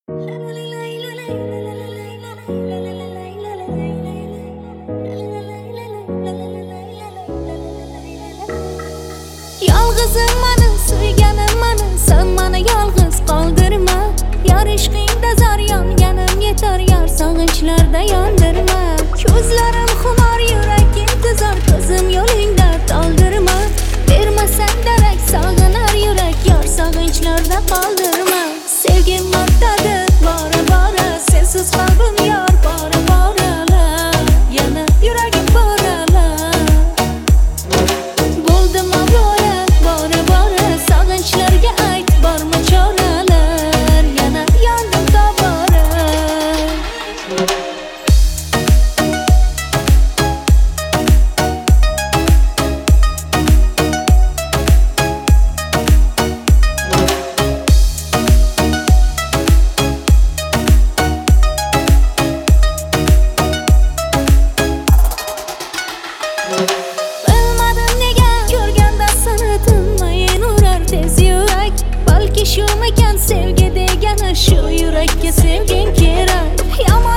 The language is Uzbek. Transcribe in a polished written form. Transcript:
Yolg'izim mani, suyganim mani, sen mani yolg'iz qoldirma. Yar ishqingda zar yonganim yetar, yar sog'inchlarda yondirma. Ko'zlarim xumor, yuragim tuzar, ko'zim yo'lingda toldirma. Bermasan darak, sog'inar yurak, yar sog'inchlarda qoldirma. Sevgim martadi, bora bora, sensiz qalbim yor, bora bora, yana yuragim borala. Bo'ldimmi bora, bora bora, sog'inchlarga ayt, bormi choralar, yana yondim tobora. Bilmadim nega ko'rganda seni tinmayin urar tez yurak. Balki shu ekan sevgi degani, shu yurakka sevging kerak.